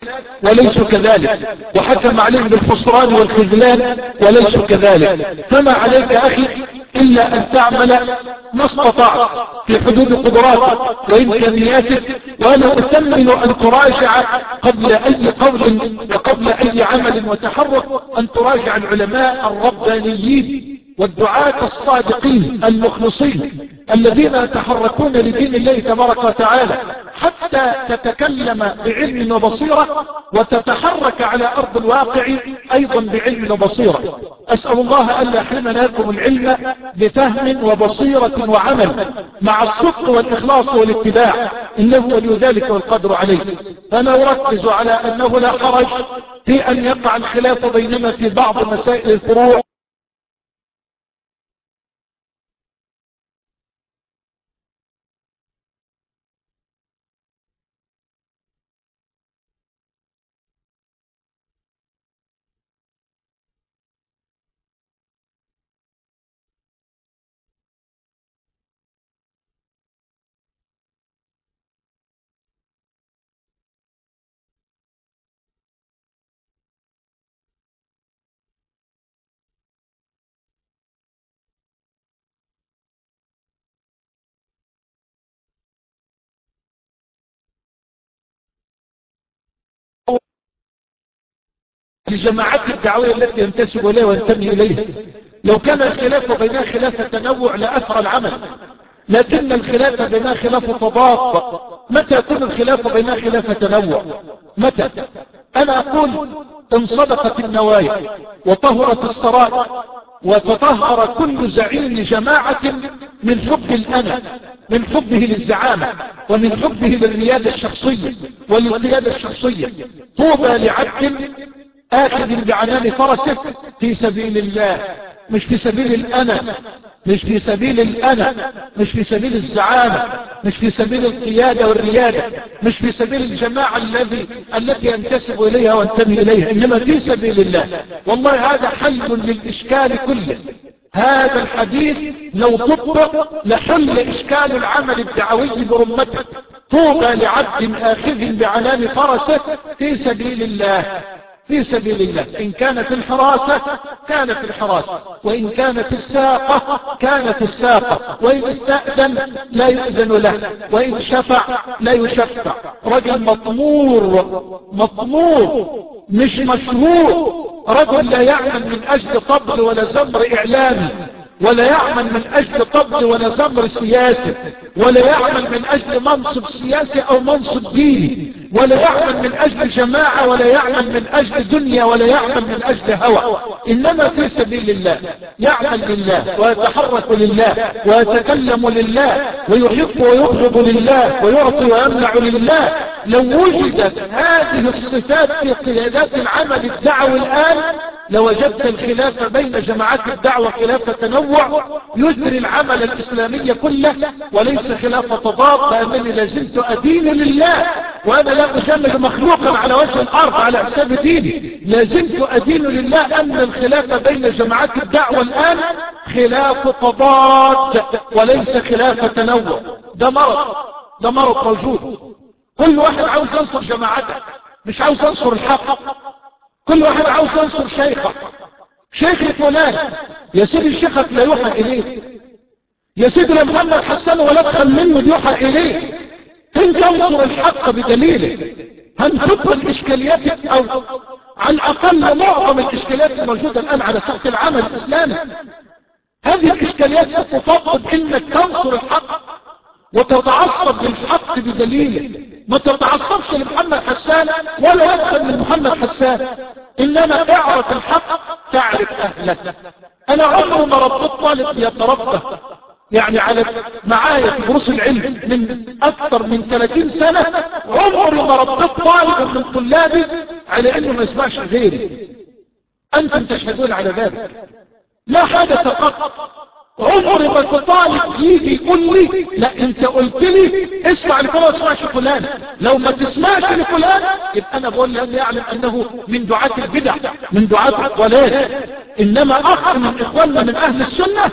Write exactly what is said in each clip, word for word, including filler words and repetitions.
وليسوا كذلك، وحكم عليهم بالخسران والخذلان وليسوا كذلك. فما عليك أخي إلا أن تعمل ما استطعت في حدود قدراتك وإمكانياتك، وأنا أثمن أن تراجع قبل أي قول وقبل أي عمل وتحرك أن تراجع العلماء الربانيين والدعاة الصادقين المخلصين الذين يتحركون لدين الله تبارك وتعالى، حتى تتكلم بعلم وبصيرة وتتحرك على أرض الواقع أيضا بعلم وبصيرة. أسأل الله أن يحرمنا لكم العلم بفهم وبصيرة وعمل مع الصدق والإخلاص والاتباع، إنه ولي ذلك والقدر عليه. فأنا أركز على أنه لا حرج في أن يقع الخلاف بيننا في بعض مسائل الفروع الجماعات الدعوية التي ينتسب إليها وينتمي إليها. لو كان الخلاف بينها خلاف تنوع لأثر العمل، لكن الخلاف بينها خلاف تضاد. متى يكون الخلاف بينها خلاف تنوع؟ متى؟ أنا أقول إن صدقت النوايا وطهرت السرائر وتطهر كل زعيم جماعة من حب الأنا، من حبه للزعامة ومن حبه للريادة الشخصية والقيادة الشخصية، طوبى لعبد آخذ بعنان فرسه في سبيل الله، مش في سبيل الأنا، مش في سبيل الأنا، مش في سبيل الزعامة، مش في سبيل القيادة والريادة، مش في سبيل الجماعة الذي التي ينتسب إليها وانتمي إليها، إنما في سبيل الله. والله هذا حل للإشكال كله. هذا الحديث لو طبق لحل إشكال العمل الدعوي برمته. طوبى لعبد آخذ بعنان فرسه في سبيل الله، في سبيل الله. إن كان في الحراسة كان في الحراسة، وإن كان في الساقة كان في الساقة، وإن استأذن لا يؤذن له، وإن شفع لا يشفع. رجل مطمور مطمور مش مشروع. رجل لا يعمل من أجل طبل ولا زمر إعلامي، ولا يعمل من أجل طبل ولا زمر سياسي، ولا يعمل من أجل منصب سياسي أو منصب ديني، ولا يعمل من أجل جماعة، ولا يعمل من أجل دنيا، ولا يعمل من أجل هوى، إنما في سبيل الله. يعمل لله ويتحرك لله ويتكلم لله ويحب ويبغض لله ويعطي ويمنع لله. لو وجدت هذه الصفات في قيادات العمل الدعوي الآن لوجدت الخلاف بين جماعات الدعوة خلاف تنوع يثري العمل الإسلامي كله وليس خلاف تضاد، لأنني لازلت أدين لله، وأنا لا أجمل مخلوقا على وجه الأرض على حساب ديني. لازلت أدين لله أن الخلاف بين جماعات الدعوة الآن خلاف تضاد وليس خلاف تنوع. ده مرض، ده مرض موجود. كل واحد عاوز ينصر جماعته، مش عاوز ينصر الحق. كل واحد عاوز ينصر شيخه. شيخ فلان، يا سيدي شيخك لا يوحى إليه، يا سيدي لا محمد حسن ولا ادخل منه يوحى إليه. انت انصر الحق بدليله. هنحط الإشكاليات أو على الأقل معظم الإشكاليات الموجودة الآن على ساحة العمل الإسلامي. هذه الإشكاليات ستفضل إنك تنصر الحق وتتعصب للحق بدليله. ما تتعصبش لمحمد حسان ولا يدخل من محمد حسان، إنما اعرف الحق تعرف أهله. أنا عمري ما ربط طالب يتربى يعني على معايا في دروس العلم من أكثر من ثلاثين سنة، عمري ما ربط طالب من طلابي على إنه ما يسمعش غيري. أنتم تشهدون على ذلك. لا حدث قط. عمري ما طالب يجي يقول لي لا انت قلت لي اسمع لفلان ما تسمعش فلان، لو ما تسمعش لفلان يبقى انا بقول لان يعلم انه من دعاة البدع من دعاة الضلال. انما اخ من اخواننا من اهل السنة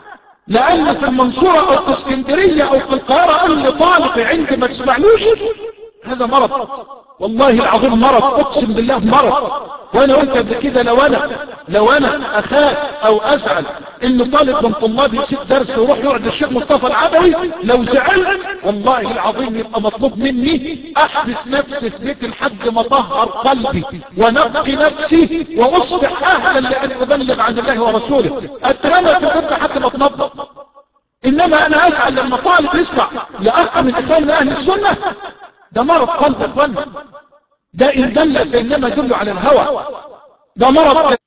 لان في المنصورة او في اسكندرية او في القاهرة قال لي طالب عندي ما تسمعلوش، هذا مرض. والله العظيم مرض، اقسم بالله مرض. وانا قلت قبل كده لو انا لو انا اخاف او ازعل ان طالب من طلابي يسيب درس ويروح يقعد الشيخ مصطفى العدوي، لو زعلت والله العظيم يبقى مطلوب مني احبس نفسي في بيت لحد ما اطهر قلبي ونقي نفسي واصبح اهلا لان ابلغ عن الله ورسوله، اترمى في البيت حتى ما اتنظف. انما انا ازعل لما طالب يسمع لاخ من اخوان اهل السنه، ده مرض قلب يا اخوانا، ده ان دل فانما يدل على الهوى، ده مرض.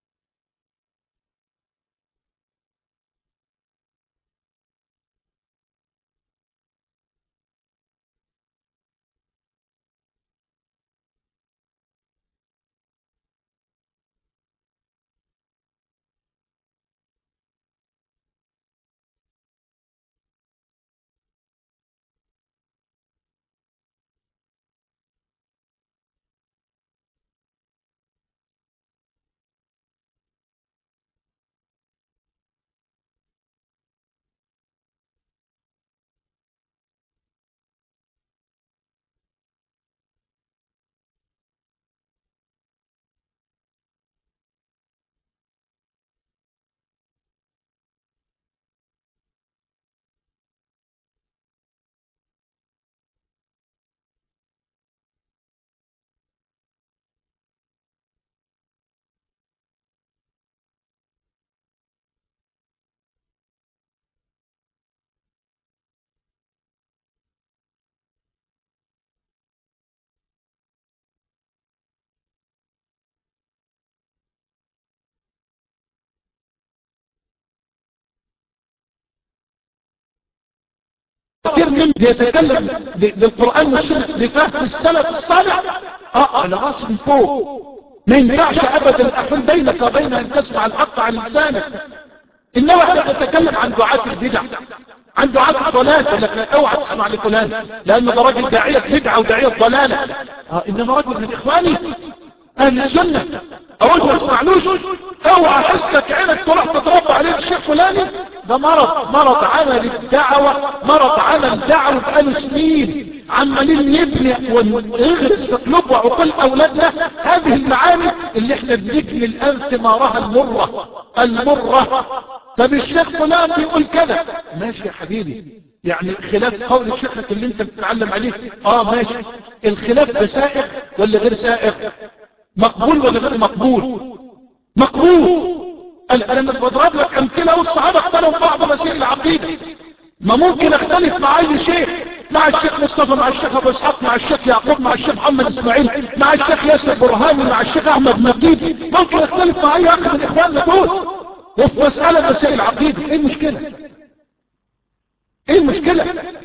كثير من بيتكلم بالقرآن والسنة بفهم السلف الصالح، اه على راسي من فوق. ما ينفعش ابدا احول بينك وبين ان تسمع الحق عن لسانك. انما احنا نتكلم عن دعاة البدع، عن دعاة الضلال، ولكن اوعى تسمع لفلان لان ده راجل داعية بدعة وداعية ضلالة. اه انما رجل من اخواني اهل السنة اقول ما تسمعلوش، اوعى حسك عينك تروح تتربى عليه الشيخ فلاني، ده مرض مرض عمل الدعوة، مرض عمل دعوة بقاله سنين عمالين نبني ونغرس في قلوب وعقول اولادنا هذه المعاني اللي احنا بنجني الان ثمارها المرة المرة. طب الشيخ فلان بيقول كذا، ماشي يا حبيبي، يعني خلاف قول شيخك اللي انت بتتعلم عليه، اه ماشي، الخلاف ده سائغ ولا غير سائغ؟ مقبول ولا غير مقبول؟ مقبول. انا مش بضرب لك امثله والصحابه اختلفوا بعض مسائل العقيده، ما ممكن اختلف مع اي شيخ، مع الشيخ مصطفى، مع الشيخ ابو اسحاق، مع الشيخ يعقوب، مع الشيخ محمد اسماعيل، مع الشيخ ياسر برهاني، مع الشيخ احمد نقيب، ممكن اختلف مع اي اخ من اخواننا دول وفي مساله مسائل العقيده. ايه المشكله؟ ايه المشكله؟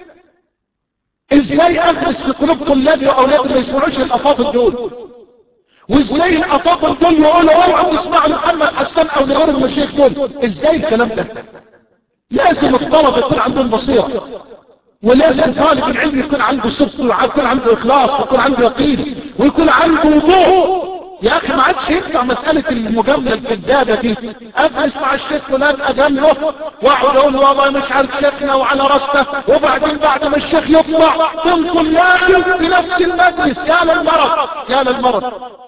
ازاي اغرس في قلوب طلابي واولادي ما يسمعوش الافاضل دول؟ وازاي الافاضل دول يقولوا اوعوا تسمعوا لمحمد حسان او لغير المشايخ دول؟ ازاي الكلام ده؟ لازم الطلبه يكون عندهم بصيره، ولازم طالب العلم يكون عنده صدق ويكون عنده اخلاص ويكون عنده يقين ويكون عنده وضوح. يا اخي ما عادش ينفع مساله المجامله الكذابه دي، اجلس مع الشيخ فلان اجامله واقعد اقول والله مش عارف شيخنا وعلى راسنا، وبعدين بعد ما الشيخ يطلع تنقل لاجل في نفس المجلس. يا للمرض يا للمرض.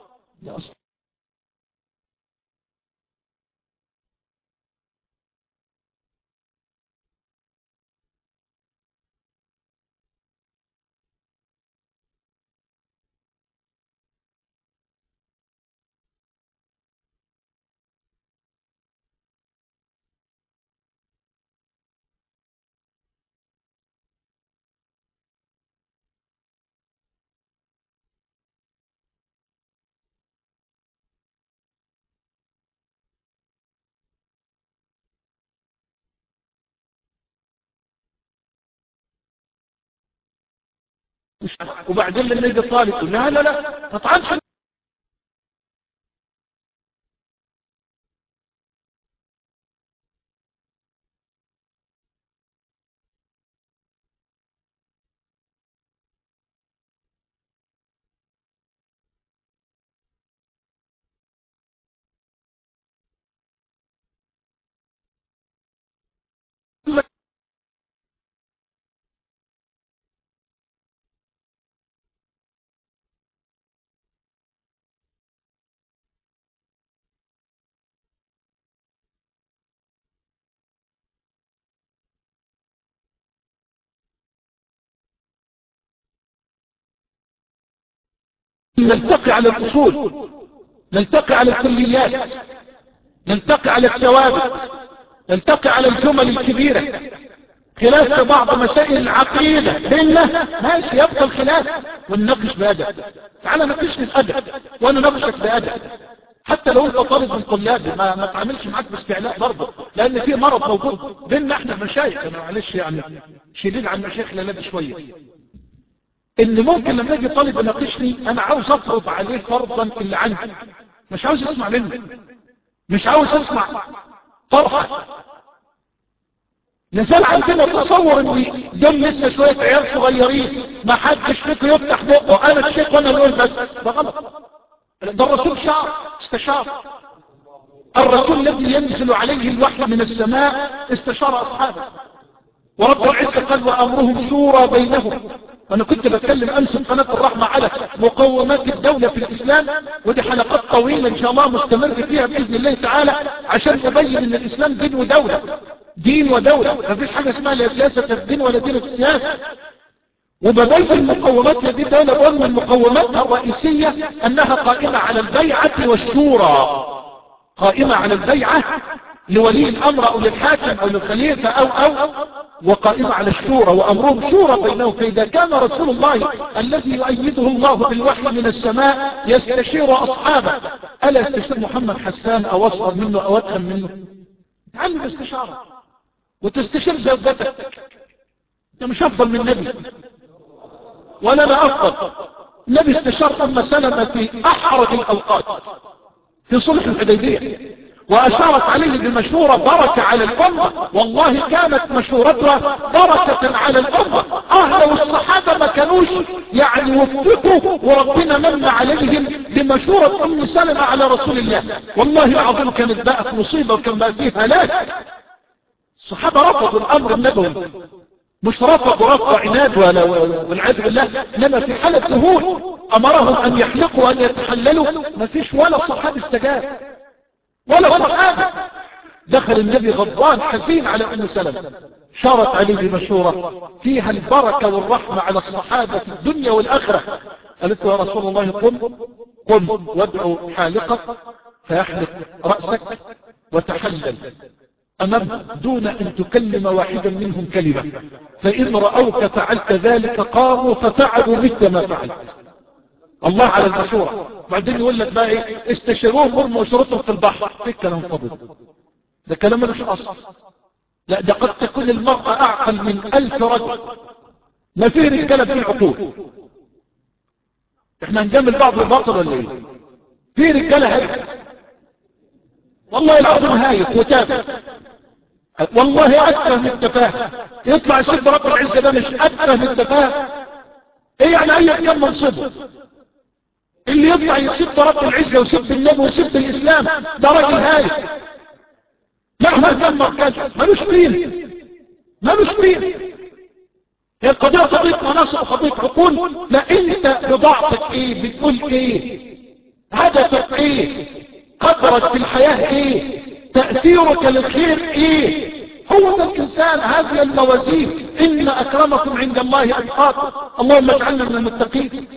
وبعدين لما يجي الطالب يقول لا لا لا ما تطعنش. نلتقي على الأصول، نلتقي على الكليات، نلتقي على الثوابت، نلتقي على الجمل الكبيرة. خلاف في بعض مسائل العقيدة بيننا ماشي، يبقى الخلاف ونناقش بأدب. تعالى ناقشني بأدب وانا ناقشك بأدب، حتى لو انت طالب من طلابي ما ما تعاملش معاك باستعلاء برضه، لان في مرض موجود بيننا احنا المشايخ. انا معلش يعني شديد عن المشايخ للابد شويه، ان ممكن لما يجي طالب يناقشني انا عاوز افرض عليه فرضا اللي عندي، مش عاوز اسمع منه، مش عاوز اسمع طرحه. نزال عندنا تصور ان دول لسه شويه عيال صغيرين ما حدش فيكم يفتح بقه، انا الشيخ وانا نقول بس، ده غلط. ده الرسول شعر استشار، الرسول الذي ينزل عليه الوحي من السماء استشار اصحابه، ورب العزة قال وامرهم شورى بينهم. وانا كنت بتكلم امس في قناة الرحمة على مقومات الدولة في الاسلام، ودي حلقات طويلة ان شاء الله مستمر فيها باذن الله تعالى، عشان تبين ان الاسلام دين ودولة، دين ودولة، ما فيش حاجة اسمها لا سياسة في الدين ولا دين في السياسة. وبدأت المقومات هذه الدولة بقول من مقوماتها الرئيسية أنها قائمة على البيعة والشورى، قائمة على البيعة لولي الأمر أو للحاكم أو للخليفة أو أو وقائمة على الشورى، وأمرهم شورى بينهم. فإذا كان رسول الله الذي يؤيده الله بالوحي من السماء يستشير أصحابه، ألا يستشير محمد حسان أو أصغر منه أو أدخل منه؟ تعلم الاستشارة وتستشير زوجتك. انت مش افضل من النبي ولا لا افضل. النبي استشار ام سلمة في احرج الاوقات في صلح الحديبية، واشارت عليه بمشورة بركة على الامة، والله كانت مشورتها بركة على الامة. اهل والصحابة ما كانوش يعني وفقوا، وربنا من عليهم بمشورة ام سلمة على رسول الله. والله العظيم كانت بقت مصيبة وكان بقى فيه هلاك. الصحابة رفضوا الامر النبوي، مش رفضوا رفض عناد ولا والعياذ بالله، انما في حالة ذهول امرهم ان يحلقوا وان يتحللوا، ما فيش ولا صحابي استجاب ولا صحابي. دخل النبي غضبان حزين على ام سلمة، شارت عليه بمشورة فيها البركة والرحمة على الصحابة في الدنيا والاخرة. قالت له يا رسول الله قم قم وادعو حالقك فيحلق رأسك وتحلل أمام دون أن تكلم واحدا منهم كلمة، فإن رأوك فعلت ذلك قاموا ففعلوا مثل ما فعلت. الله على المشورة. بعدين يقول لك بقى ايه؟ استشيروهم مرموا وشرطهم في البحر. ايه كلام فضل ده؟ كلام ملوش أصل. لا، ده قد تكون المرأة أعقل من ألف رجل، ما فيه رجالة في العقول. احنا نجمل بعض الباطل ولا ايه؟ في رجالة هايف والله العظيم، هايف وتافه، والله أتفه من التفاهة. يطلع السيد رب العزة ده مش أتفه من التفاهة؟ ايه يعني اي كم منصبه؟ اللي يطلع يسب رب العزة ويسب النبي ويسب الإسلام ده راجل هايف مهما كان مركزه، ملوش قيمة، ملوش قيمة. هي القضية قضية مناصب وقضية عقول. لا، انت بضعفك ايه؟ بتقول ايه؟ هدفك ايه؟ قدرك في الحياة ايه؟ تأثيرك للخير ايه؟ هو ده الانسان، هذه الموازين. ان اكرمكم عند الله اتقاكم. اللهم اجعلنا من المتقين.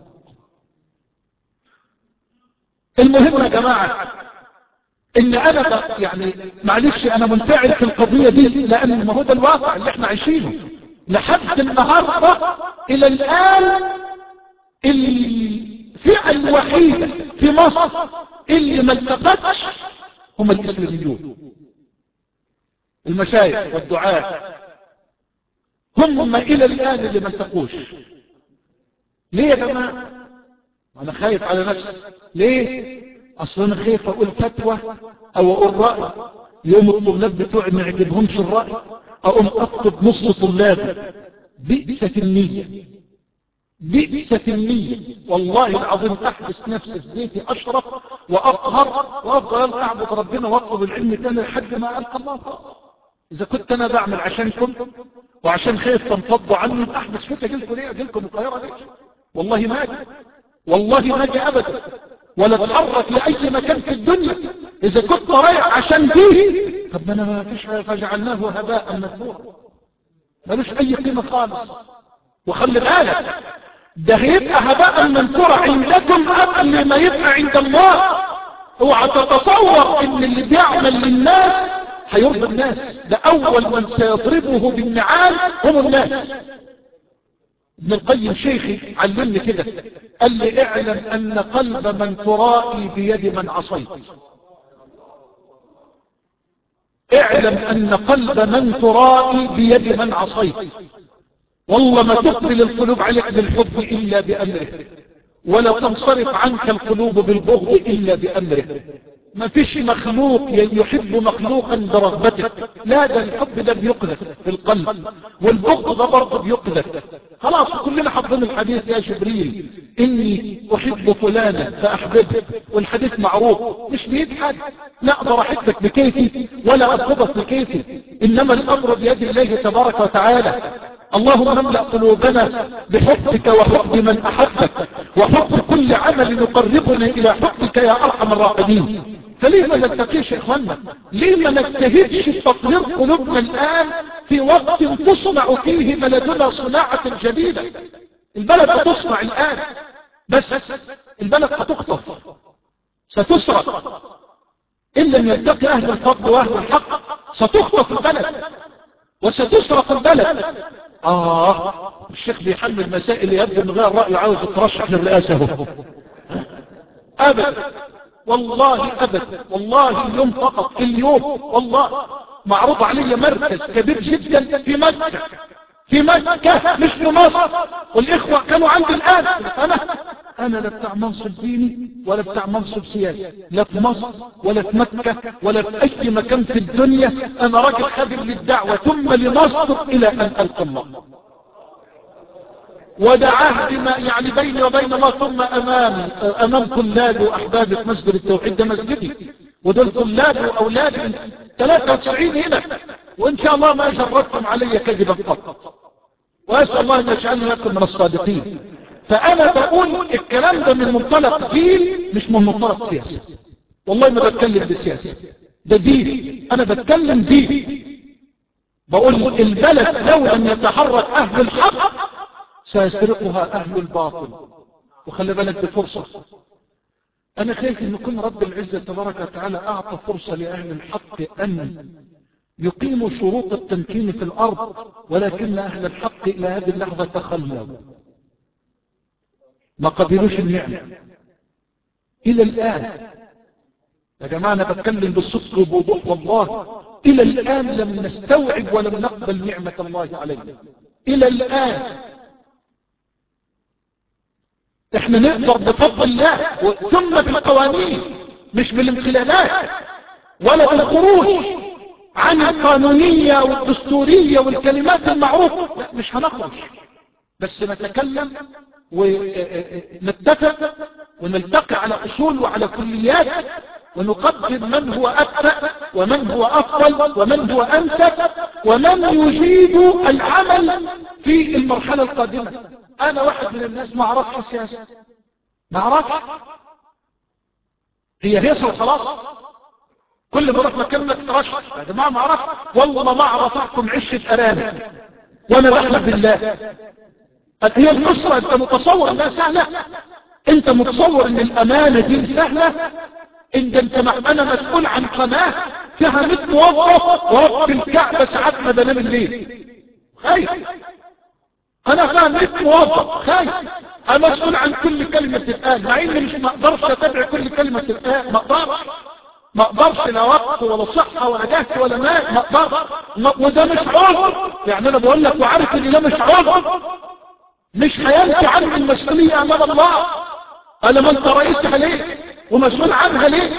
المهم يا جماعة ان انا يعني معلش انا منفعل في القضية دي، لان ما هو ده الواقع اللي احنا عايشينه لحد النهاردة. الى الان الفئة الوحيدة في مصر اللي ما التقتش هم الاسلاميون، المشايخ والدعاة هم الى الان اللي ما التقوش. ليه يا جماعة؟ انا خايف على نفسي. ليه؟ اصلا انا خايف اقول فتوى او اقول رأي يوم الطلاب بتوعي ما يعجبهمش الرأي، اقوم اخطب نص طلابي. بئست النية، بئست النية. والله العظيم احبس نفسي في بيتي اشرف واطهر وافضل اعبد ربنا واطلب العلم تاني لحد ما القى الله. اذا كنت انا بعمل عشانكم وعشان خايف تنفضوا عني، احبس فيك اجيلكم ليه؟ اجيلكم القاهرة ليه؟ والله ما اجي، والله ما اجي ابدا، ولا اتحرك لاي مكان في الدنيا اذا كنت رايح عشان دي. طب ما انا ما فيش، فجعلناه هباء منثورا، ملوش اي قيمة خالص. وخلي بالك ده هيبقى هباء منثورا عندكم قبل ما يبقى عند الله. اوعى تتصور ان اللي بيعمل للناس هيرضي الناس، ده اول من سيضربه بالنعال هم الناس. ابن القيم شيخي علمني كده، قال لي اعلم ان قلب من ترائي بيد من عصيت. اعلم ان قلب من ترائي بيد من عصيت. والله ما تقبل القلوب عليك بالحب الا بامره، ولا تنصرف عنك القلوب بالبغض الا بامره. ما فيش مخلوق يحب مخلوقا برغبته، لا، ده الحب ده بيقذف في القلب، والبغض ده برضه بيقذف. خلاص كلنا حافظين الحديث يا جبريل اني احب فلانا فاحببه، والحديث معروف، مش بيد حد، لا اقدر احبك بكيفي ولا ابغضك بكيفي، انما الامر بيد الله تبارك وتعالى. اللهم املأ قلوبنا بحبك وحب من احبك، وحب كل عمل يقربنا الى حبك يا ارحم الراحمين. فليه ما نتقيش يا اخوانا؟ ليه ما نجتهدش في تطهير قلوبنا الان في وقت تصنع فيه بلدنا صناعة جديدة؟ البلد هتصنع الان، بس البلد هتخطف، ستسرق ان لم يلتقي اهل الفضل واهل الحق، ستخطف البلد وستسرق البلد. اه الشيخ بيحمل مسائل يبدو من غير رأي، عاوز يترشح للرئاسة. ابدا والله ابدا، والله اليوم فقط، اليوم والله معروض علي مركز كبير جدا في مكة، في مكة مش في مصر، والاخوة كانوا عندي الان. انا انا لا بتاع منصب ديني ولا بتاع منصب سياسي، لا في مصر ولا في مكة ولا في اي مكان في الدنيا. انا راجل خادم للدعوة ثم لمصر الى ان القى الله، وده عهد ما يعني بيني وبين الله، ثم امام امام طلابي واحبابي في مسجد التوحيد، ده مسجدي ودول طلابي واولادي ثلاثة وتسعين هنا، وان شاء الله ما جربتم علي كذبا قط، واسال الله ان يجعلني لكم من الصادقين. فانا بقول الكلام ده من منطلق دين مش من منطلق سياسي، والله ما بتكلم بالسياسة، ده دين، انا بتكلم دين. بقول البلد لو لم يتحرك اهل الحق سيسرقها اهل الباطل، وخلي بالك بفرصة. انا خايف ان يكون رب العزة تبارك وتعالى اعطى فرصة لاهل الحق ان يقيموا شروط التمكين في الارض، ولكن اهل الحق الى هذه اللحظة تخلوا، ما قبلوش النعمة الى الان. يا جماعة انا بتكلم بالصدق وبوضوح، والله الى الان لم نستوعب ولم نقبل نعمة الله علينا الى الان. احنا نقدر بفضل الله ثم بالقوانين، مش بالانقلابات ولا بالخروج عن القانونية والدستورية والكلمات المعروفة، لا مش هنخرج، بس نتكلم ونتفق ونلتقي على اصول وعلى كليات، ونقدم من هو اكفأ ومن هو افضل ومن هو انسب ومن يجيد العمل في المرحلة القادمة. انا واحد من الناس ما اعرفش السياسة، ما اعرفش، هي هيصة وخلاص، كل ما اروح مكان ترشح يا جماعة ما اعرفش، والله ما اعرف احكم عشة ارانب وانا بحلف بالله. هي القصة انت متصور انها سهلة؟ انت متصور ان الامانة دي سهلة؟ ان انت انا مسؤول عن قناة فيها مئة موظف، ورب الكعبة ساعات ما بنام الليل خايف، انا فاهم مئة موظف خايف، انا مسؤول عن كل كلمة تتقال، مع اني مش ما اقدرش اتابع كل كلمة تتقال، ما اقدرش ما اقدرش لا وقت ولا صحة ولا جهد ولا مال، ما اقدرش، وده مش عذر، يعني انا بقول لك وعارف ان ده مش عذر، مش هينفي عنه المسؤولية امام الله. انا ما انت رئيسها ليه ومسؤول عنها ليه؟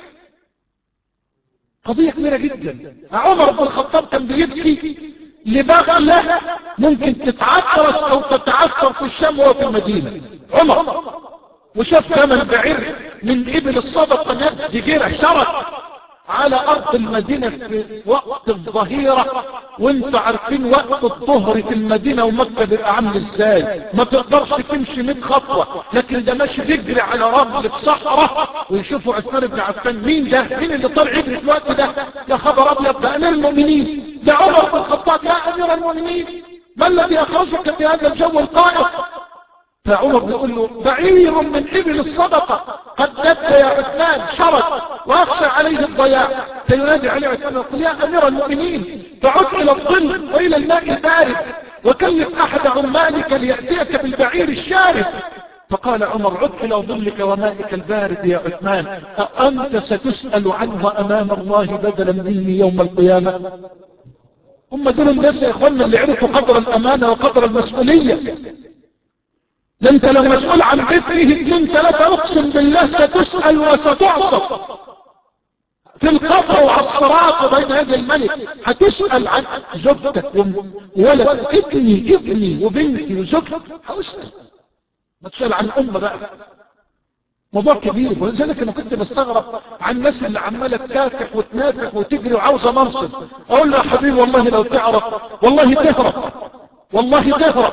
قضية كبيرة جدا. عمر بن الخطاب كان بيبكي لبغلة ممكن تتعطرس او تتعثر في الشام وفي المدينة، عمر، وشاف ثمن بعير من ابل الصدقة نبت جيرة شرك على ارض المدينة في وقت الظهيرة، وانتوا عارفين وقت الظهر في المدينة ومكة بيبقى عامل ازاي، ما تقدرش تمشي مئة خطوة، لكن ده ماشي بيجري على رمل في صحراء. ويشوفوا عثمان بن عفان، مين ده؟ مين اللي طلع يجري في الوقت ده؟ يا خبر ابيض، ده امير المؤمنين، ده عمر بن الخطاب. يا امير المؤمنين، ما الذي اخرجك في هذا الجو القائم؟ فعمر بيقول له بعير من ابل الصدقة قد نبت يا عثمان شرد واخشى عليه الضياع. فينادي عليه عثمان يقول يا امير المؤمنين فعد الى الظل والى الماء البارد وكلف احد عمالك ليأتيك بالبعير الشارد. فقال عمر عد الى ظلك ومائك البارد يا عثمان أأنت ستسأل عنه امام الله بدلا مني يوم القيامة؟ هم دول الناس يا اخوانا اللي عرفوا قدر الامانة وقدر المسؤولية. ده انت لو مسؤول عن بيت فيه اتنين ثلاثة اقسم بالله ستسأل وستعصف في القبر وعلى الصراط وبين يدي الملك. هتسأل عن زوجتك وولد ابني ابني وبنتي وزوجتك، هتسأل. ما تسأل عن أمة بقى، موضوع كبير. ولذلك انا كنت بستغرب عن الناس اللي عماله تكافح وتنافح وتجري وعاوزه منصب. اقول له يا حبيبي والله لو تعرف والله تهرب، والله تهرب.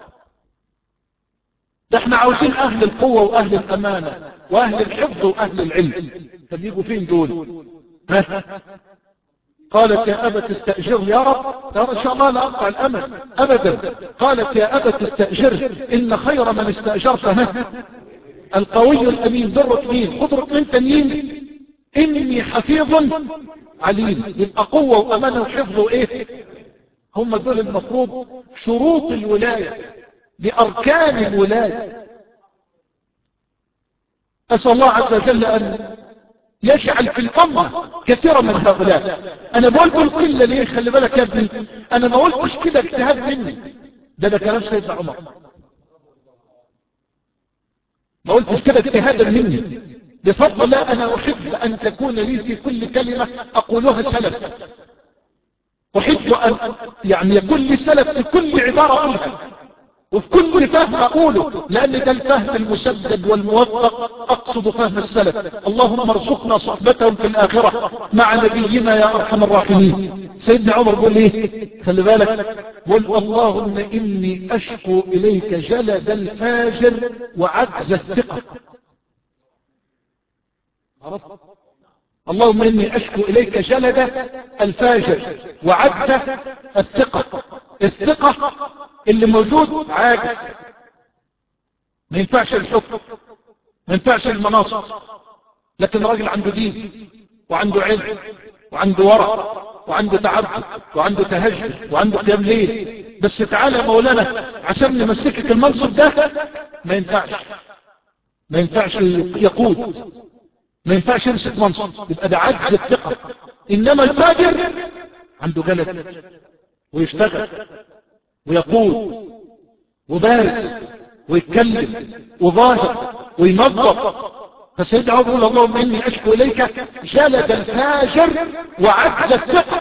ده احنا عاوزين اهل القوة واهل الامانة واهل الحفظ واهل العلم. فبيجوا فين دول؟ ها؟ قالت يا ابا تستأجر يا رب، قال ان شاء الله لا اقطع الامل ابدا. قالت يا ابا تستأجر ان خير من استأجرت ها القوي الامين. درك مين؟ خطرك من تنين اني حفيظ عليم. يبقى قوة وامانة وحفظ وايه؟ هم دول المفروض شروط الولاية بأركان الولاية. أسأل الله عز وجل أن يجعل في الأمة كثيرا من هؤلاء. أنا بقول بالقلة ليه؟ خلي بالك يا ابني، أنا ما قلتش كده اجتهاد مني، ده ده كلام سيدنا عمر. ما قلتش كده اجتهادا مني، بفضل الله أنا أحب أن تكون لي في كل كلمة أقولها سلف. أحب أن يعني يكون لي سلف في كل عبارة أقولها وفي كل فهم أقوله، لأن ده الفهم المسدد والموفق، أقصد فهم السلف. اللهم ارزقنا صحبتهم في الآخرة مع نبينا يا أرحم الراحمين. سيدنا عمر بيقول ايه؟ خلي بالك، قل اللهم إني أشكو إليك جلد الفاجر وعجز الثقة. عرفت؟ اللهم إني أشكو إليك جلد الفاجر وعجز الثقة. الثقة اللي موجود عاجز، ما ينفعش الحكم، ما ينفعش المناصب، لكن راجل عنده دين وعنده علم وعنده ورع وعنده تعبد وعنده تهجد وعنده قيام ليل. بس تعالى مولانا عشان نمسكك المنصب ده، ما ينفعش، ما ينفعش يقود، ما ينفعش يمسك منصب، يبقى ده عجز الثقة. انما الفاجر عنده جلد ويشتغل ويقود وبارز ويتكلم وظاهر وينظف. فسيدنا عمر يقول اللهم اني اشكو اليك جلد الفاجر وعجز الثقة.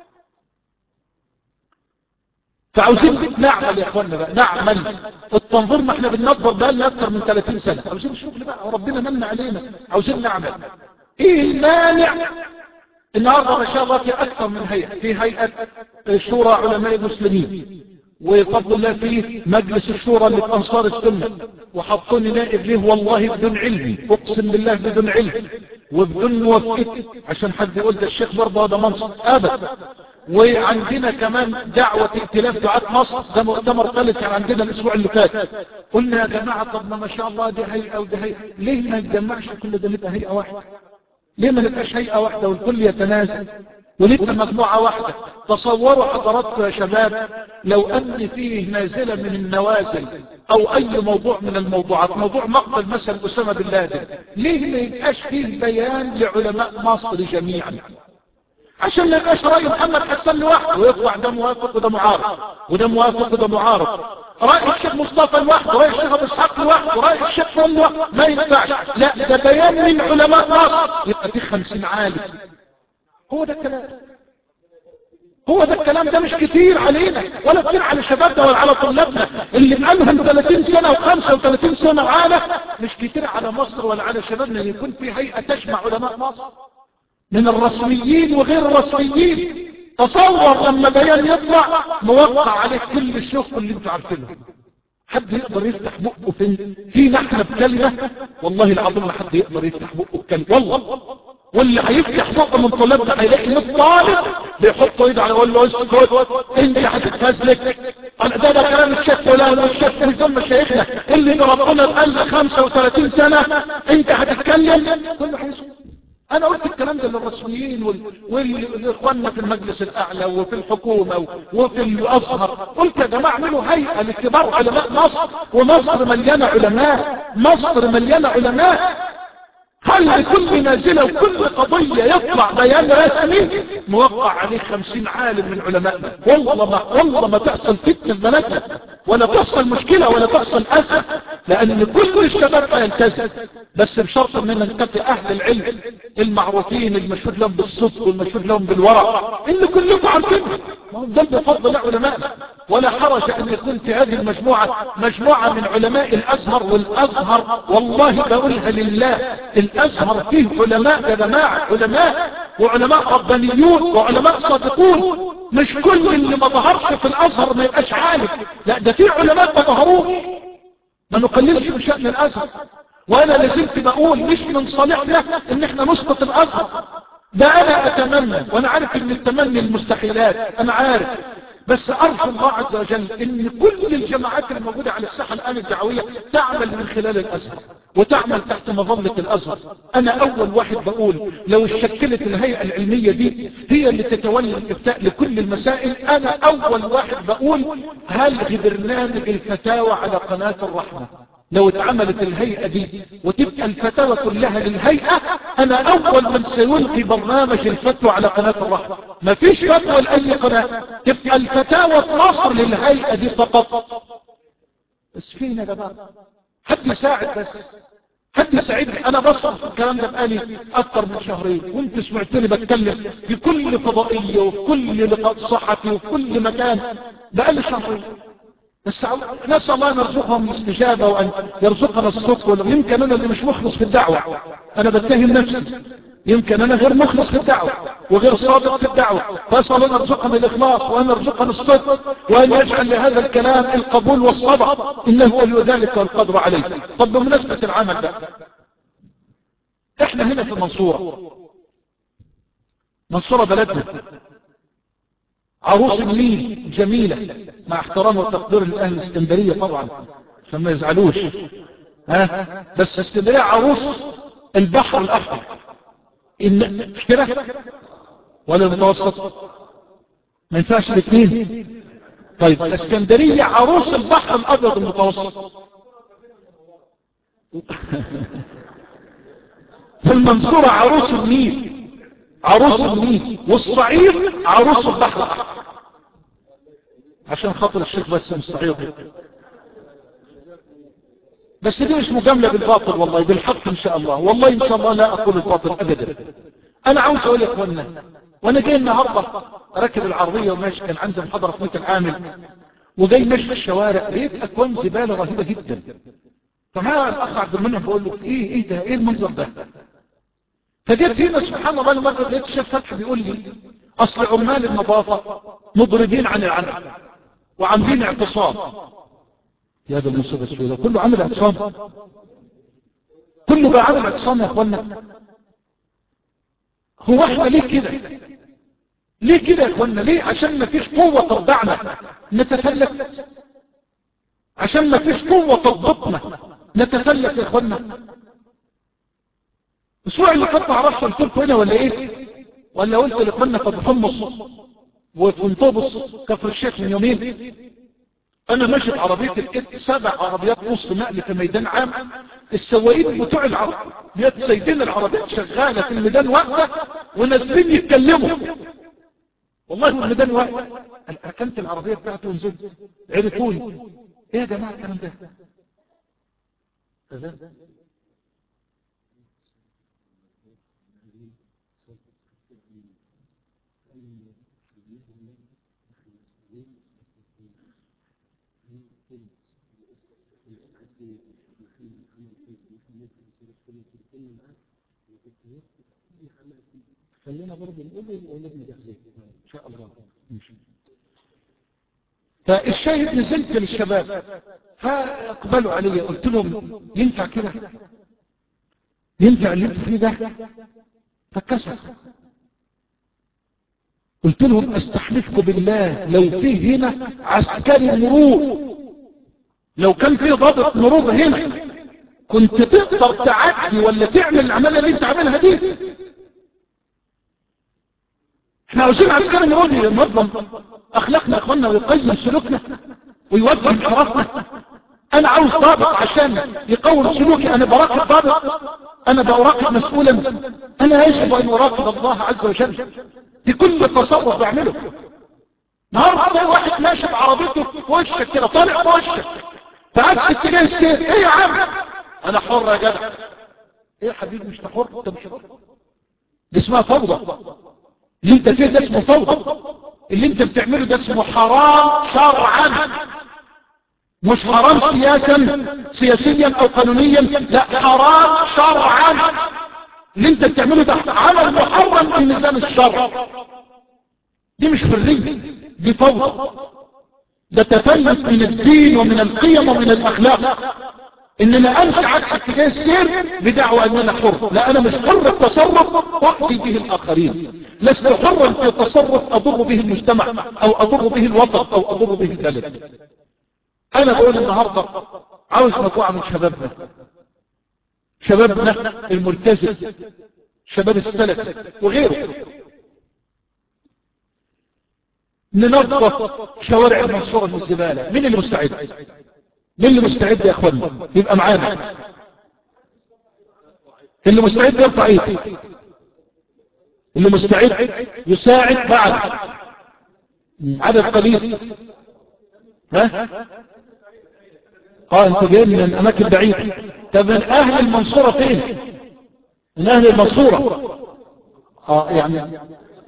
فعاوزين نعمل يا اخوانا بقى، نعمل التنظير. ما احنا بننظر بقى لنا اكثر من ثلاثين سنة، عاوزين الشغل بقى وربنا من علينا، عاوزين نعمل. ايه المانع؟ النهارده ما شاء الله في اكثر من هيئة، في هيئة شورى علماء المسلمين، وفضل الله فيه مجلس الشورى اللي في انصار السنة، وحطوني نائب ليه والله بدون علمي، اقسم بالله بدون علم وبدون موافقتي، عشان حد يقول ده الشيخ برضه هذا منصب ابدا. وعندنا كمان دعوة ائتلاف دعاة مصر، ده مؤتمر ثالث كان عندنا الاسبوع اللي فات. قلنا يا جماعة طب ما شاء الله دي هيئة ودي هيئة، ليه ما نتجمعش كل ده نبقى هيئة واحدة؟ ليه ما نبقاش هيئة واحدة والكل يتنازل ونبقى مجموعة واحدة؟ تصوروا حضراتكم يا شباب لو ان فيه نازلة من النوازل او اي موضوع من الموضوعات، موضوع مقتل مثلا اسامة بن لادن، ليه ما يبقاش فيه بيان لعلماء مصر جميعا؟ عشان ما يبقاش رأي محمد حسن لوحده ويطلع ده موافق وده معارض وده موافق وده معارض، رأي الشيخ مصطفى لوحده، رأي الشيخ ابو اسحاق لوحده، رأي الشيخ فلان لوحده، ما ينفعش. لا، ده بيان من علماء مصر، يبقى في خمسين عالم. هو ده الكلام، هو ده الكلام. ده مش كتير علينا ولا كتير على شبابنا ولا على طلابنا اللي بقالهم ثلاثين سنة وخمسة وثلاثين سنة معانا، مش كتير على مصر ولا على شبابنا ان يكون في هيئة تجمع علماء مصر من الرسميين وغير الرسميين. تصور لما بيان يطلع موقع عليه كل الشيوخ اللي انتوا عارفينه، حد يقدر يفتح بقه في في نحن بكلمة؟ والله العظيم ما حد يقدر يفتح بقه بكلمة والله. واللي هيفتح بقه من طلابنا هيلاقي ان الطالب بيحط ايده على يقول له اسكت انت هتتفزلك قال ده ده كلام الشيخ فلان والشيخ مش دول مشايخنا اللي ربنا بقالنا خمسة وثلاثين سنة انت هتتكلم كله هيسكت. انا قلت الكلام ده للرسميين والاخواننا في المجلس الاعلى وفي الحكومة وفي الازهر، قلت يا جماعة اعملوا هيئة لكبار علماء مصر، ومصر مليانة علماء، مصر مليانة علماء. هل لكل نازلة وكل قضية يطلع بيان رسمي موقع عليه خمسين عالم من علمائنا؟ والله ما والله ما تحصل فتنة في بلدنا، ولا تحصل مشكلة، ولا تحصل أزمة، لأن كل الشباب يلتزم، بس بشرط أننا نتقي أهل العلم المعروفين المشهود لهم بالصدق والمشهود لهم بالورع اللي كلكم عارفينهم، ما هم دول بفضل علمائنا. ولا حرج أن يكون في هذه المجموعة مجموعة من علماء الأزهر، والأزهر والله بقولها لله الأزهر فيه علماء يا جماعة، علماء وعلماء ربانيون وعلماء صادقون. مش كل اللي ما ظهرش في الأزهر ما يبقاش عالم، لا ده في علماء ما ظهروش. ما نقللش من شأن الأزهر، وأنا لازلت بقول مش من صالحنا إن احنا نسقط الأزهر. ده أنا أتمنى، وأنا عارف إن التمني المستحيلات، أنا عارف، بس أرجو الله عز وجل إن كل الجماعات الموجودة على الساحة الآن الدعوية تعمل من خلال الأزهر وتعمل تحت مظلة الأزهر. أنا أول واحد بقول لو اشكلت الهيئة العلمية دي هي اللي تتولى الإفتاء لكل المسائل، أنا أول واحد بقول هلغي برنامج الفتاوى على قناة الرحمة. لو اتعملت الهيئة دي وتبقى الفتاوى كلها للهيئة، انا اول من سيلقي برنامج الفتوى على قناة الرحمة. ما فيش فتوى لأي قناة، تبقى الفتاوى في مصر للهيئة دي فقط. بس فين يا جماعة؟ حد يساعد، بس حد يساعدني. انا بصرف الكلام ده بقالي اكتر من شهرين، وانت سمعتني بتكلم في كل فضائية وفي كل لقاء صحفي وفي كل مكان بقالي شهرين. بس نسأل الله أن يرزقهم الاستجابة وأن يرزقنا الصدق. يمكن أنا اللي مش مخلص في الدعوة، أنا بتهم نفسي، يمكن أنا غير مخلص في الدعوة وغير صادق في الدعوة، فأسأل الله أن يرزقنا الإخلاص وأن يرزقنا الصدق وأن يجعل لهذا الكلام القبول والصبر، إنه ولي ذلك والقدر عليه. طب بمناسبة العمل ده، إحنا هنا في المنصورة، منصورة بلدنا، عروس النيل جميلة، مع احترام وتقدير لأهل الاسكندرية طبعا عشان ما يزعلوش، ها بس اسكندرية عروس البحر الأحمر، إن مش كده ولا المتوسط؟ ما ينفعش الاثنين. طيب الاسكندرية عروس البحر الأبيض المتوسط، والمنصورة عروس النيل، عروس النيل، والصعيد عروس البحر الأحمر. عشان خاطر الشيخ بس من الصعيد، بس دي مش مجاملة بالباطل، والله بالحق ان شاء الله، والله ان شاء الله لا اقول الباطل ابدا. انا عاوز اقول يا اخوانا، وانا جاي النهارده راكب العربيه وماشي، كان عندي محاضره في ميت العامل، وجاي ماشي في الشوارع لقيت اكوام زباله رهيبه جدا. فما الاخ عبد المنعم بقول له ايه ايه ده، ايه المنظر ده؟ فجيت هنا سبحان الله المره لقيت الشيخ فتحي بيقول لي اصل عمال النظافه مضربين عن العمل وعاملين اعتصام. يا ده المصيبه السوداء، كله عامل اعتصام، كله بقى عامل اعتصام يا اخوانا. هو احنا ليه كده؟ ليه كده يا اخوانا؟ ليه؟ عشان ما فيش قوه ترضعنا نتفلت، عشان ما فيش قوه تضبطنا نتفلت يا اخوانا. الاسبوع اللي فات ما اعرفش قلت لكم هنا ولا ايه، ولا قلت لاخوانا في حمص وفي انطوبس كفر الشيخ من يومين، انا ماشي بعربيه لقيت سبع عربيات نص نقل في ميدان عام، السواقين بتوع العربيات سايبين العربيات شغاله في الميدان واقفه ونازلين يتكلموا، والله في الميدان واقف. ركنت العربيه بتاعتي ونزلت، عرفوني. ايه يا جماعه الكلام ده؟ خلينا برضه نقول لأولادنا جاهزين إن شاء الله. فالشاهد نزلت للشباب فاقبلوا علي، قلت لهم ينفع كده؟ ينفع اللي انتوا فيه ده؟ فكسر. قلت لهم استحلفكم بالله لو فيه هنا عسكري مرور، لو كان فيه ضابط مرور هنا كنت تقدر تعدي ولا تعمل العملية اللي انت عاملها دي. احنا عاوزين عسكري مرور ينظم اخلاقنا يا اخوانا ويقيم سلوكنا ويوجه انحرافنا. انا عاوز ضابط عشان يقوم سلوكي. انا براقب ضابط، انا براقب مسؤولا، انا يجب ان اراقب الله عز وجل في كل تصرف بعمله. نهار تلاقي واحد ماشي بعربيته في وشك كده، طالع في وشك فعكس اتجاه السير، ايه يا عم؟ انا حر يا جدع. ايه يا حبيبي مش حر؟ انت مش حر، دي اسمها فوضى. اللي انت فيه ده اسمه فوضى، اللي انت بتعمله ده اسمه حرام شرعا، مش حرام سياسا سياسيا او قانونيا، لا حرام شرعا. اللي انت بتعمله ده عمل محرم في ميزان الشرع. دي مش حرية، دي فوضى، ده تفلت من الدين ومن القيم ومن الاخلاق. ان انا امشي عكس اتجاه السير بدعوى ان انا حر، لا انا مش حر التصرف اؤتي به الاخرين، لست حرا في تصرف اضر به المجتمع او اضر به الوطن او اضر به البلد. انا بقول النهاردة عاوز مجموعة من شبابنا، شبابنا الملتزم، شباب السلف وغيره، ننظف شوارع المنصورة من الزبالة. مين اللي مستعد؟ مين اللي مستعد يا اخوانا يبقى معانا؟ اللي مستعد يرفع ايده، اللي مستعد يساعد بعد عدد قليل. ها اه انتوا جايين من اماكن بعيدة. طب من اهل المنصورة فين؟ من اهل المنصورة اه يعني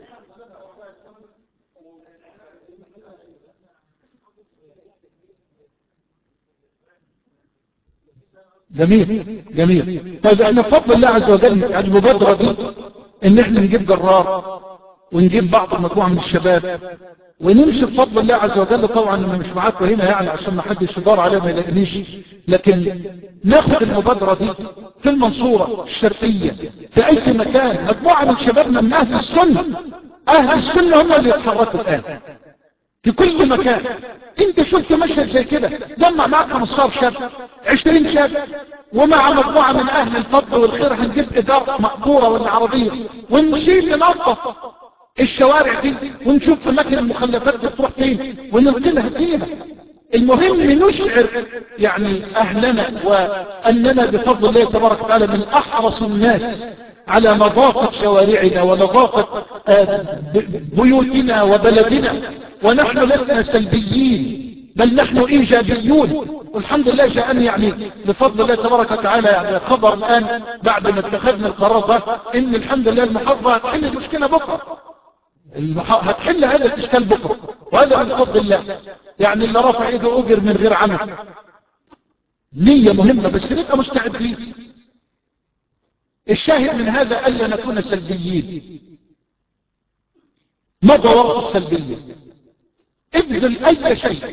جميل جميل. طيب احنا بفضل الله عز وجل يعني المبادرة دي ان احنا نجيب جرار ونجيب بعض مجموعة من الشباب ونمشي بفضل الله عز وجل. طبعا انا مش معاكم هنا يعني عشان ما حدش يدور عليه ما يلاقينيش، لكن ناخد المبادرة دي في المنصورة الشرقية في اي مكان، مجموعة من شبابنا من اهل السنة. اهل السنة هم اللي يتحركوا الان في كل مكان. انت شفت مشهد زي كده، جمع معك خمستاشر شاب عشرين شاب ومع مجموعة من اهل الفضل والخير هنجيب ادارة مقبورة ولا عربية ونشيل ننظف الشوارع دي ونشوف اماكن المخلفات بتروح فين وننقلها فيها. المهم نشعر يعني اهلنا واننا بفضل الله تبارك وتعالى من احرص الناس على نظافة شوارعنا ونظافة بيوتنا وبلدنا، ونحن لسنا سلبيين بل نحن ايجابيون. والحمد لله جاءني يعني بفضل الله تبارك وتعالى يعني خبر الان بعد ما اتخذنا القرار ده ان الحمد لله المحافظة هتحل المشكلة بكرة، هتحل هذا الاشكال بكرة، وهذا من فضل الله. يعني اللي رفع ايده اجر من غير عمل. نية مهمة بس نبقى مستعدين. الشاهد من هذا ألا نكون سلبيين. ما ضرورة السلبية؟ ابذل أي شيء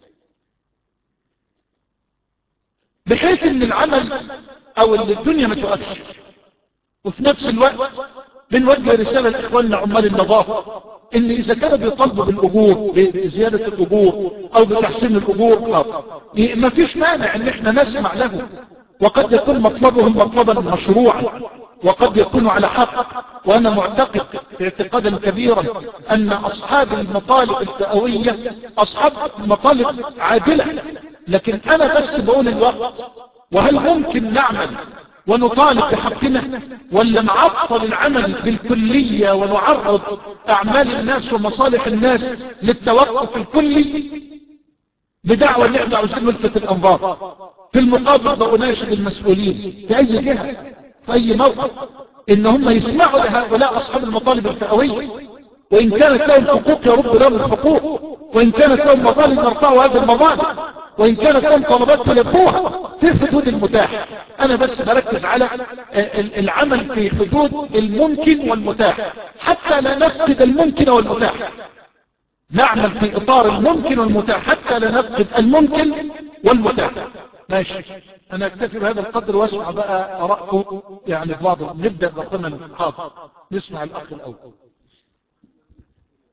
بحيث ان العمل او ان الدنيا ما توقفش. وفي نفس الوقت بنوجه رسالة لإخواننا عمال النظافة ان اذا كانوا بيطالبوا بالاجور بزيادة الاجور او بتحسين الاجور ما فيش مانع ان احنا نسمع له، وقد يكون مطلبهم مطلبا مشروعا وقد يكون على حق. وانا معتقد اعتقادا كبيرا ان اصحاب المطالب الفئوية اصحاب مطالب عادلة، لكن انا بس بقول الوقت. وهل ممكن نعمل ونطالب بحقنا ولا نعطل العمل بالكلية ونعرض اعمال الناس ومصالح الناس للتوقف الكلي بدعوى ان احنا عاوزين نلفت الانظار؟ في المقابل بأناشد المسؤولين في اي جهة في اي موقع ان هم يسمعوا لهؤلاء اصحاب المطالب الفئوية، وان كانت لهم حقوق يرد لهم الحقوق، وان كانت لهم مظالم يرفعوا هذه المظالم، وان كانت لهم طلبات يلبوها في الحدود المتاحة. انا بس بركز على العمل في حدود الممكن والمتاح حتى لا نفقد الممكن والمتاح. نعمل في اطار الممكن والمتاح حتى لا نفقد الممكن والمتاح. ماشي، انا اكتفي بهذا القدر واسمع بقى ارائكم يعني في بعض. نبدأ بقنا الحاضر نسمع الاخ الاول.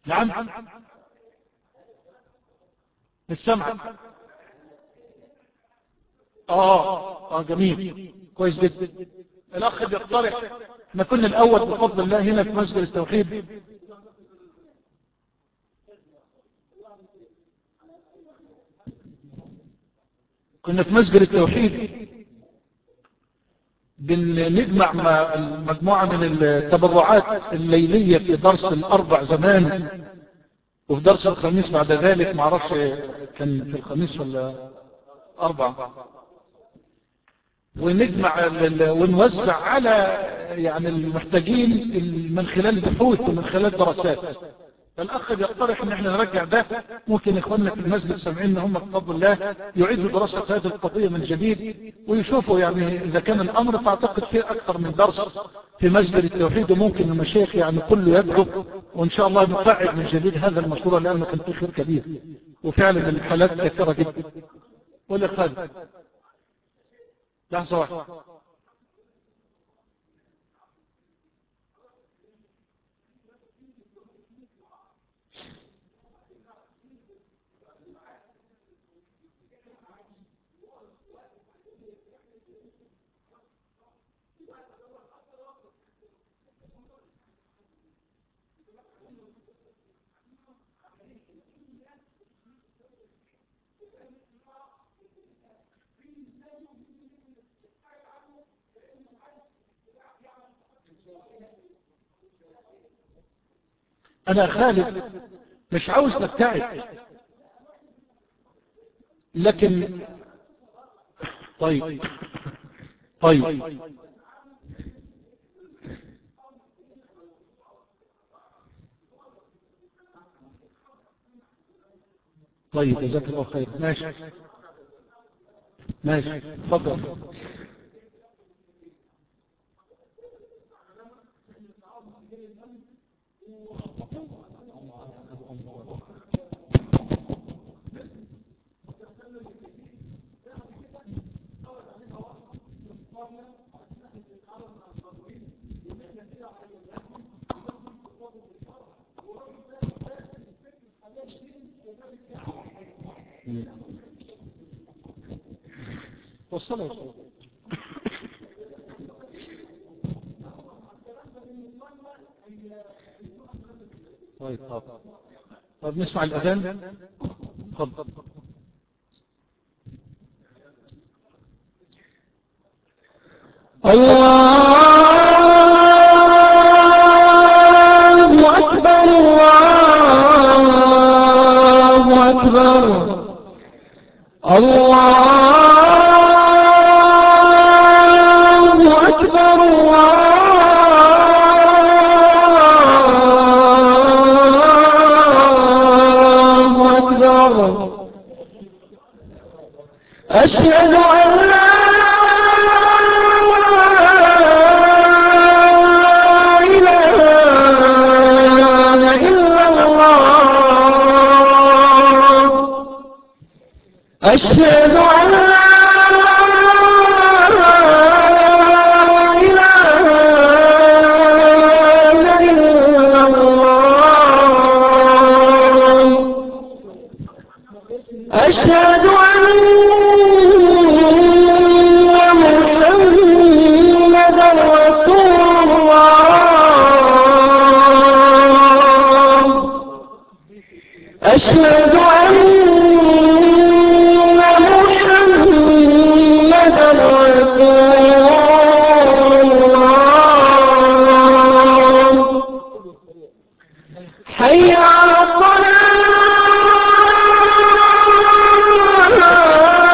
نعم السمع. اه اه جميل كويس جدا. الاخ بيقترح ما كنا الاول بفضل الله هنا في مسجد التوحيد كنا في مسجد التوحيد بنجمع مجموعة من التبرعات الليلية في درس الأربع زمان وفي درس الخميس بعد ذلك، ما اعرفش كان في الخميس ولا أربع، ونجمع ونوزع على يعني المحتاجين من خلال بحوث ومن خلال دراسات. فالأخ بيقترح ان احنا نرجع ده. ممكن اخواننا في المسجد سامعين ان هم بفضل الله يعيدوا دراسة هذه القضية من جديد ويشوفوا يعني اذا كان الامر، فاعتقد فيه اكثر من درس في مسجد التوحيد، وممكن المشايخ يعني كله يدعو، وان شاء الله نفعل من جديد هذا المشروع لانه كان فيه خير كبير وفعلا الحالات كثيرة جدا. ولا خالد لحظة واحدة. أنا خالد مش عاوز نبتعد، لكن طيب طيب طيب جزاك الله خير. ماشي ماشي اتفضل. وصلت طيب طب طب نسمع الأذان. تفضل. الله أكبر الله أكبر الله أشهد أن لا إله إلا الله أشهد أن لا إله إلا الله أشهد أن أشهد أن محمدا رسول الله حي على الصلاة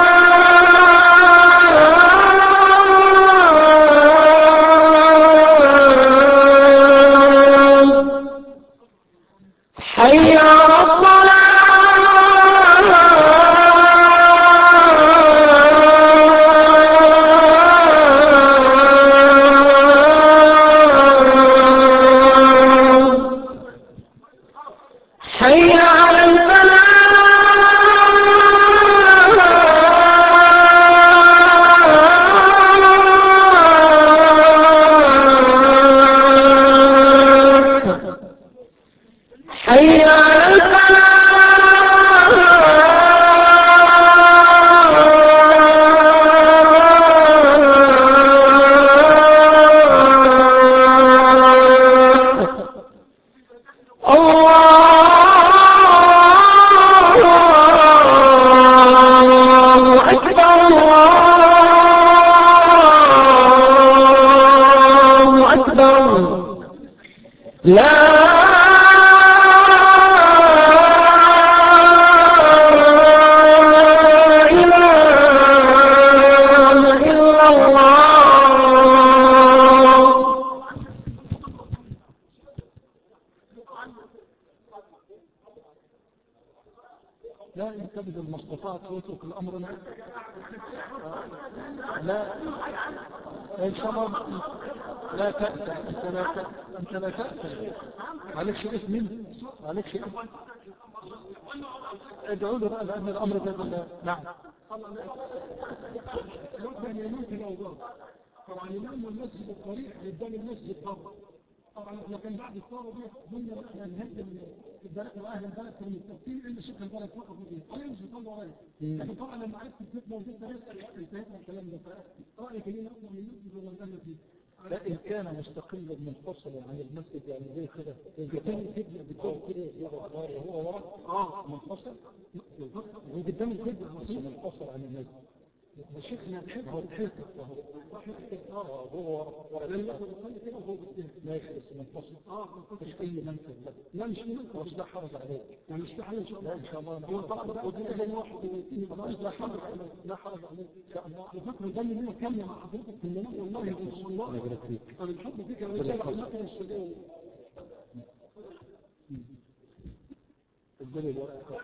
لا لا ينتبه المستطاعات ويترك الأمر لا لا إن شاء الله لا تأثر أنت لا تأثر أنت لا تأثر عليك شيء منه عليك شيء ادعوا له بقى لأن الأمر ده بالله. نعم طبعا الإمام والمسجد الطريق قدام المسجد برضه. طبعا احنا كان بعد الثوره دي قلنا احنا نهدم البلد واهل البلد كانوا متفقين ان شكل البلد وقفوا فيه انا مش بيصلوا ورايا لكن طبعا لما عرفت الفتنه وجدت لسه انتهينا الكلام ده فرايك ليه نقدر من المسجد ولا نقدر فيه لا إن كان مستقلا منفصلا عن المسجد يعني زي كده قدام القبله بتقول كده هو ورا اه منفصل هو قدام القبله منفصل عن المسجد شيخنا الحب هو الحب اه هو ولما يصل يصلي كده وهو ماشي بس منفصل اه منفصل مش اي منفذ لا مش منفذ مش لا حرج عليك يعني مش لا حرج ان شاء الله ان شاء الله هو طبعا وزي واحد ويتيني مش لا حرج عليك لا حرج عليك ان شاء الله على فكره ده اللي هو كامله مع حضرتك في المنام والله يا رسول الله انا بارك فيك انا الحب فيك انا شايف حضرتك السوداء الدنيا الوقت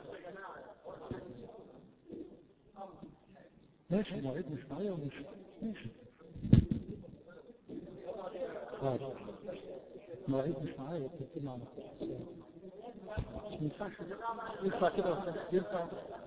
ماشي المواعيد مش معايا ومش ماشي المواعيد مش معايا بتتم على مش ينفعش ينفع كده ينفع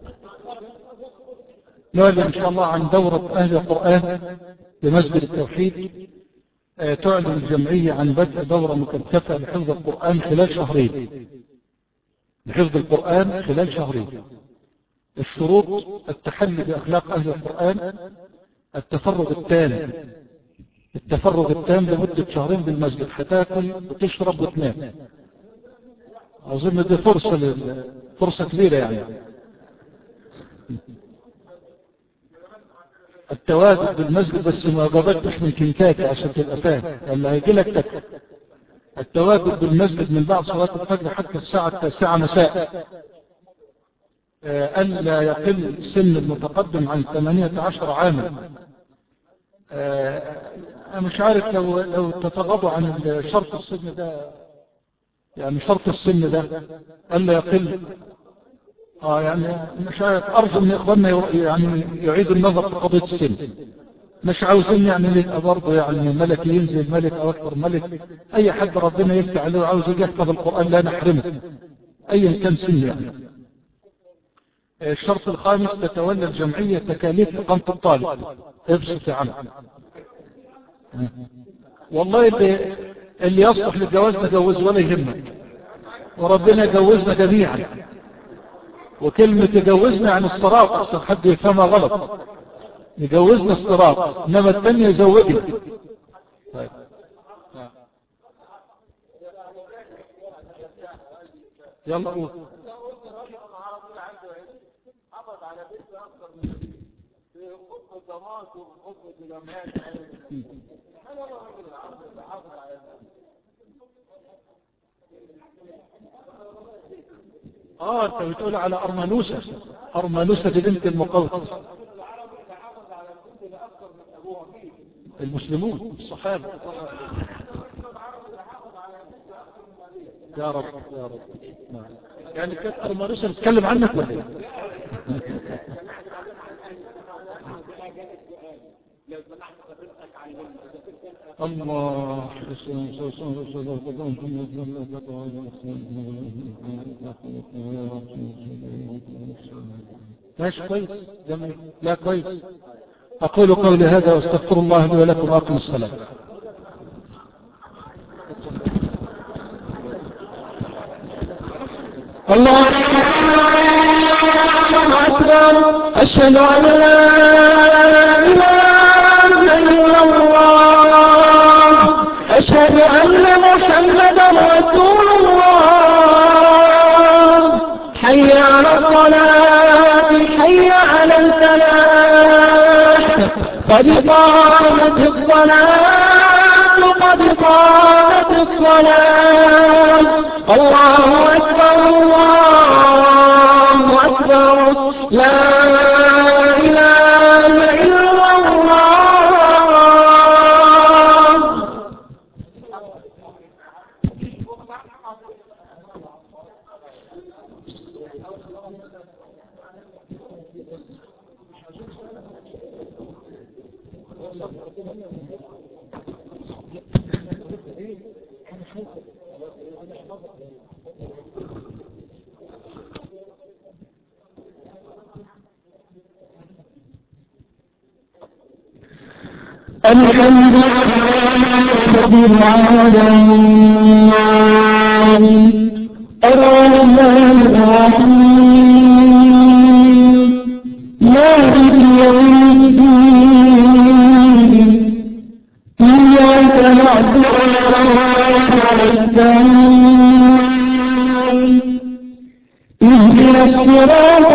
نعلن ان شاء الله عن دورة اهل القرآن بمسجد التوحيد. آه تعلن الجمعية عن بدء دورة مكثفة لحفظ القرآن خلال شهرين لحفظ القرآن خلال شهرين. الشروط التحلي بأخلاق أهل القرآن التفرغ التام التفرغ التام لمدة شهرين بالمسجد هتاكل وتشرب وتنام. أظن دي فرصة فرصة كبيرة يعني. التواجد بالمسجد بس ما جابتش من كنتاكي عشان تبقى فاهم اللي هيجي لك تاكل. التواجد بالمسجد من بعد صلاة الفجر حتى الساعة التاسعة مساء. ألا يقل سن المتقدم عن ثمانية عشر عاما. أنا مش عارف لو لو تتغاضوا عن شرط السن ده يعني شرط السن ده ألا يقل آه يعني مش عارف أرجو من إخواننا يعني يعيدوا النظر في قضية السن. مش عاوزين يعني نبقى برضه يعني ملك ينزل ملك أو أكثر ملك أي حد ربنا يفتح عليه وعاوز يحفظ القرآن لا نحرمه أيا كان سن يعني. الشرط الخامس تتولى الجمعية تكاليف إقامة الطالب ابسط يا عم والله اللي, اللي يصلح للجواز نجوز ولا يهمك وربنا يجوزنا جميعا وكلمة يجوزنا عن الصراط أصلا حد يفهمها غلط يجوزنا الصراط إنما الثانية يزوجنا طيب يلا قول اه انت بتقول على ارمانوسة ارمانوسة دي بنت المقوقس المسلمون الصحابة يا رب يا رب يعني كانت ارمانوسة بتتكلم عنك ولا ايه الله ماشي كويس جميل لا كويس أقول قولي هذا واستغفر الله لي ولكم وأقم الصلاة. الله أكبر أشهد أن لا إله إلا الله أشهد أن محمدا رسول الله حي على الصلاة حي على الفلاح قد قامت الصلاة قد قامت الصلاة الله أكبر الله أكبر لا إله إلا الله الحمد لله رب العالمين الرحمن الرحيم مالك يوم الدين إياك نعبد وإياك نستعين اهدنا الصراط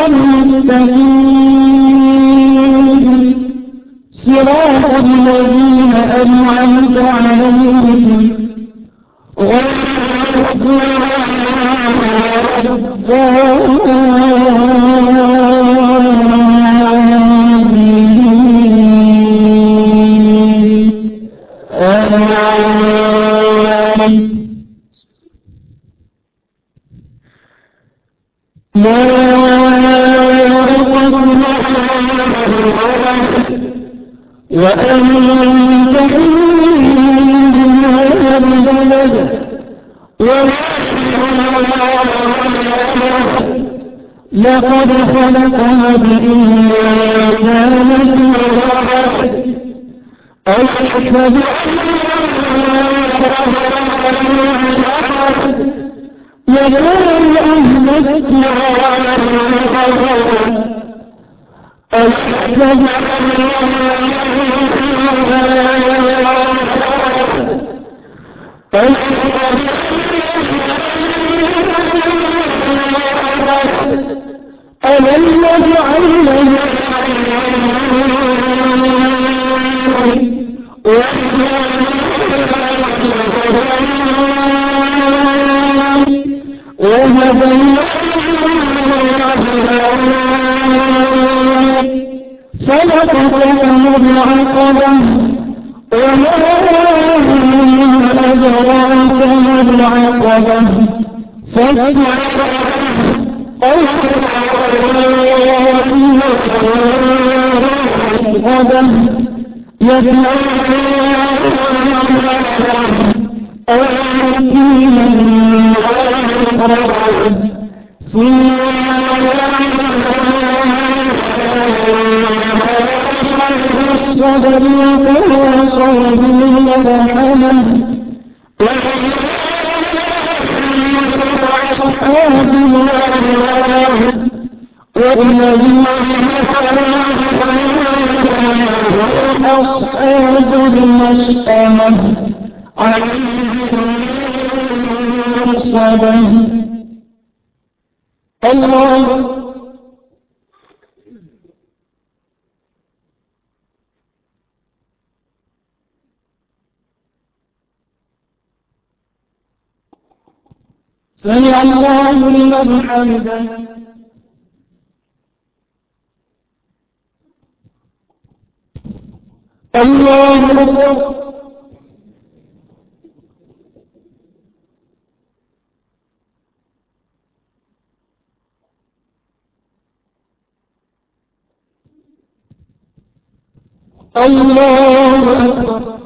المستقيم صراط الذين أنعمت عليهم غير المغضوب عليهم ولا الضالين آمين. لا وأنت حين هذا البلد لقد خلقنا الإنسان في رحم أشهد أن يقول أهلكنا على الغرب أشهد أن ألم نجعل له فلقتهم العقبة وما أدراك ما العقبة فك غدا يبنى ثم الصدر وتواصل بالرحمة أصحاب الله والذين أصحاب المشأمة عليهم صبا الله سمع الله لمن حمده الله أكبر الله أكبر